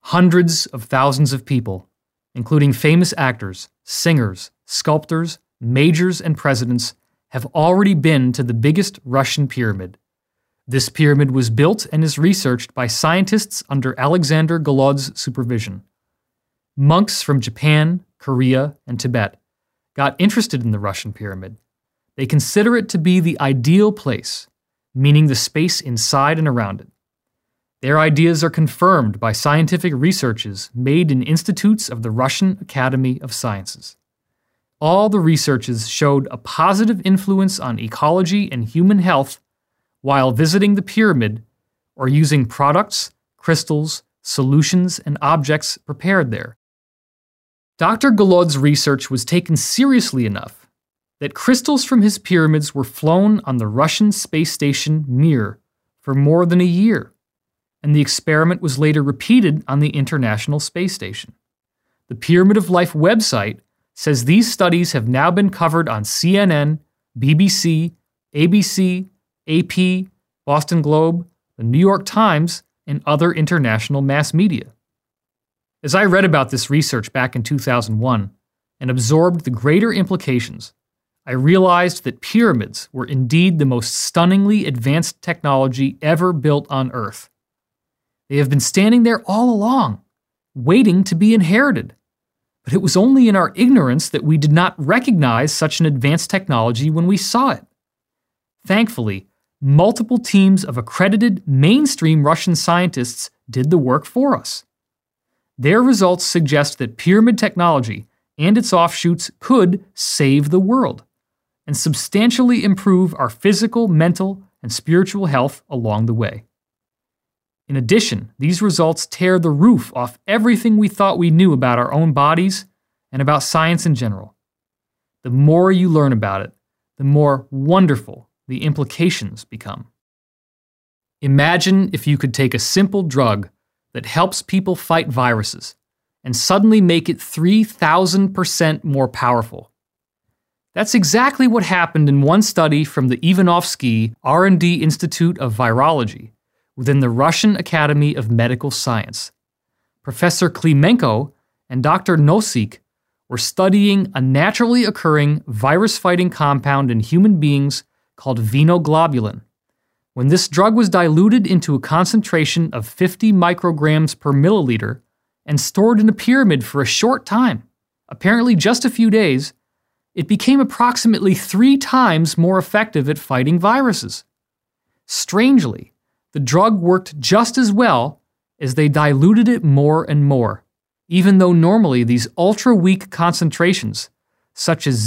Hundreds of thousands of people, including famous actors, singers, sculptors, majors, and presidents, have already been to the biggest Russian pyramid. This pyramid was built and is researched by scientists under Alexander Golod's supervision. Monks from Japan, Korea, and Tibet got interested in the Russian pyramid. They consider it to be the ideal place, meaning the space inside and around it. Their ideas are confirmed by scientific researches made in institutes of the Russian Academy of Sciences. All the researches showed a positive influence on ecology and human health while visiting the pyramid or using products, crystals, solutions, and objects prepared there. Dr. Golod's research was taken seriously enough that crystals from his pyramids were flown on the Russian space station Mir for more than a year, and the experiment was later repeated on the International Space Station. The Pyramid of Life website says these studies have now been covered on CNN, BBC, ABC, AP, Boston Globe, the New York Times, and other international mass media. As I read about this research back in 2001 and absorbed the greater implications, I realized that pyramids were indeed the most stunningly advanced technology ever built on Earth. They have been standing there all along, waiting to be inherited. But it was only in our ignorance that we did not recognize such an advanced technology when we saw it. Thankfully, multiple teams of accredited mainstream Russian scientists did the work for us. Their results suggest that pyramid technology and its offshoots could save the world and substantially improve our physical, mental, and spiritual health along the way. In addition, these results tear the roof off everything we thought we knew about our own bodies and about science in general. The more you learn about it, the more wonderful the implications become. Imagine if you could take a simple drug that helps people fight viruses and suddenly make it 3,000% more powerful. That's exactly what happened in one study from the Ivanovsky R&D Institute of Virology within the Russian Academy of Medical Science. Professor Klimenko and Dr. Nosik were studying a naturally occurring virus-fighting compound in human beings called venoglobulin. When this drug was diluted into a concentration of 50 micrograms per milliliter and stored in a pyramid for a short time, apparently just a few days, it became approximately 3 times more effective at fighting viruses. Strangely, the drug worked just as well as they diluted it more and more, even though normally these ultra-weak concentrations, such as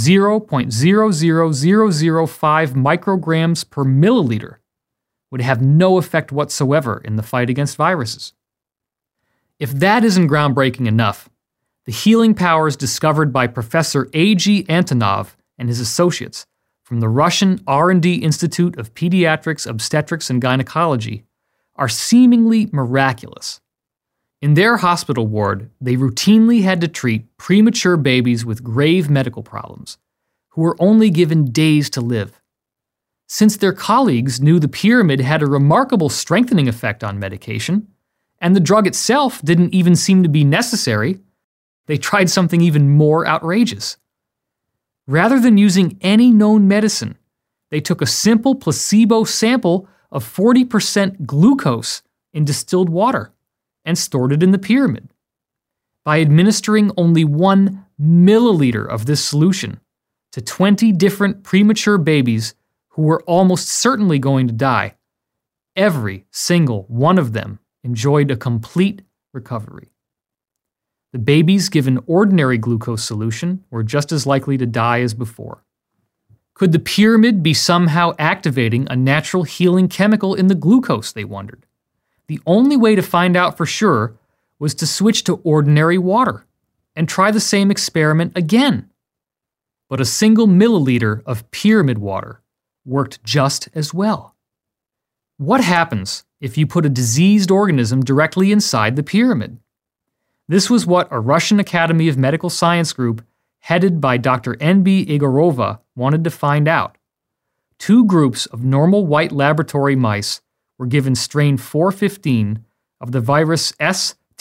0.00005 micrograms per milliliter, would have no effect whatsoever in the fight against viruses. If that isn't groundbreaking enough, the healing powers discovered by Professor A.G. Antonov and his associates from the Russian R&D Institute of Pediatrics, Obstetrics, and Gynecology are seemingly miraculous. In their hospital ward, they routinely had to treat premature babies with grave medical problems, who were only given days to live. Since their colleagues knew the pyramid had a remarkable strengthening effect on medication, and the drug itself didn't even seem to be necessary, they tried something even more outrageous. Rather than using any known medicine, they took a simple placebo sample of 40% glucose in distilled water and stored it in the pyramid. By administering only 1 milliliter of this solution to 20 different premature babies who were almost certainly going to die, every single one of them enjoyed a complete recovery. The babies given ordinary glucose solution were just as likely to die as before. Could the pyramid be somehow activating a natural healing chemical in the glucose, they wondered. The only way to find out for sure was to switch to ordinary water and try the same experiment again. But a single milliliter of pyramid water worked just as well. What happens if you put a diseased organism directly inside the pyramid? This was what a Russian Academy of Medical Science group headed by Dr. N.B. Igorova wanted to find out. 2 groups of normal white laboratory mice were given strain 415 of the virus S.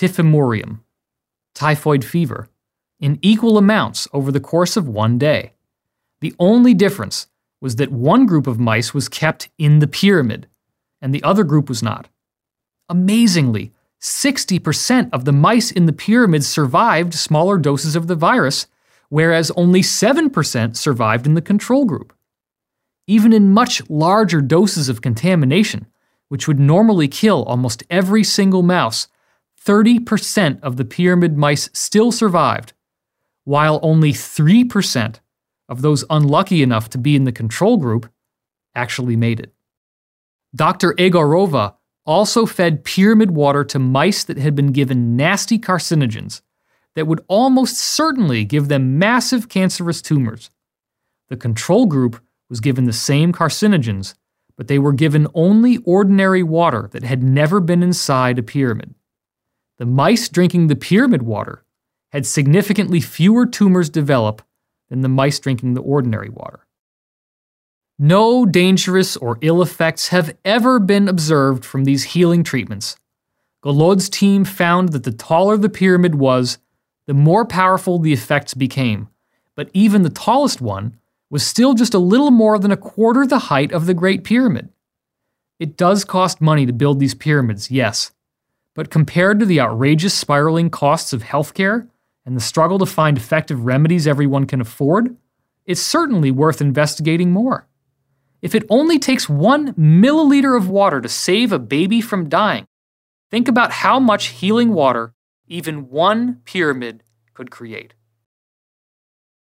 typhimurium, typhoid fever, in equal amounts over the course of one day. The only difference was that one group of mice was kept in the pyramid, and the other group was not. Amazingly, 60% of the mice in the pyramid survived smaller doses of the virus, whereas only 7% survived in the control group. Even in much larger doses of contamination, which would normally kill almost every single mouse, 30% of the pyramid mice still survived, while only 3% of those unlucky enough to be in the control group actually made it. Dr. Egorova also fed pyramid water to mice that had been given nasty carcinogens that would almost certainly give them massive cancerous tumors. The control group was given the same carcinogens, but they were given only ordinary water that had never been inside a pyramid. The mice drinking the pyramid water had significantly fewer tumors develop than the mice drinking the ordinary water. No dangerous or ill effects have ever been observed from these healing treatments. Golod's team found that the taller the pyramid was, the more powerful the effects became, but even the tallest one was still just a little more than a quarter the height of the Great Pyramid. It does cost money to build these pyramids, yes, but compared to the outrageous spiraling costs of healthcare and the struggle to find effective remedies everyone can afford, it's certainly worth investigating more. If it only takes 1 milliliter of water to save a baby from dying, think about how much healing water even one pyramid could create.